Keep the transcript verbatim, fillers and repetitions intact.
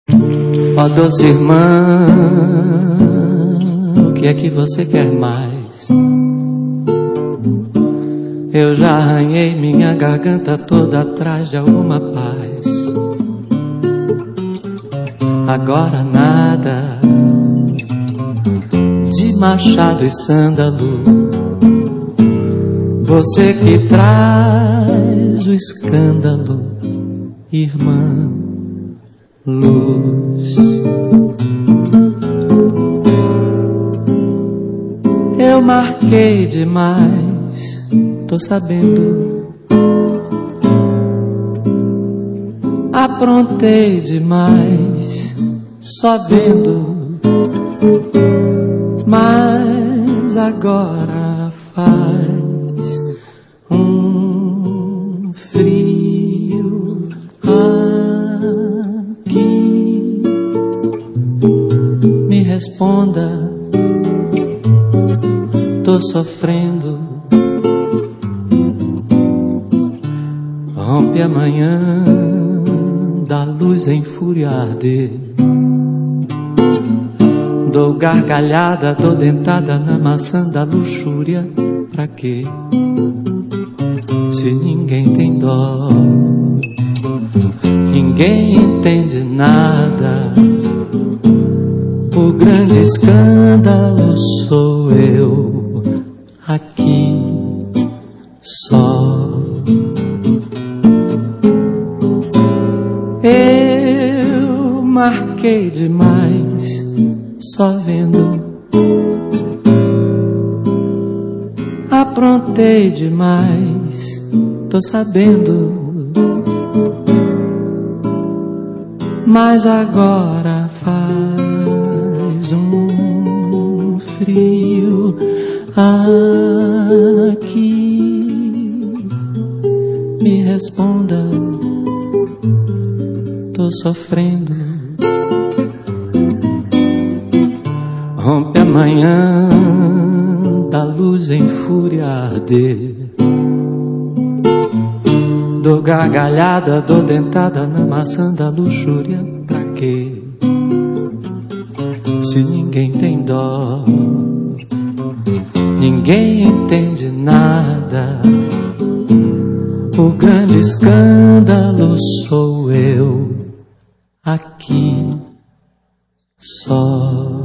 Ó doce irmã, o que é que você quer mais? Eu já arranhei minha garganta toda atrás de alguma paz. Agora nada de machado e sândalo. Você que traz o escândalo, irmã Luz. Eu marquei demais, tô sabendo. Aprontei demais, só vendo. Mas agora faz um frio aqui. Me responda, tô sofrendo. Rompe amanhã da luz em fúria arder. Dou gargalhada, dou dentada na maçã da luxúria. Pra quê? Se ninguém tem dó, ninguém entende nada. O grande escândalo sou eu aqui só. Eu marquei demais, só vendo. Aprontei demais, tô sabendo. Mas agora faz um frio aqui. Me responda, tô sofrendo. Rompe amanhã da luz em fúria arder. Dou gargalhada, dou dentada na maçã da luxúria. Pra quê? Se ninguém tem dó, ninguém entende nada. O grande escândalo sou eu aqui só.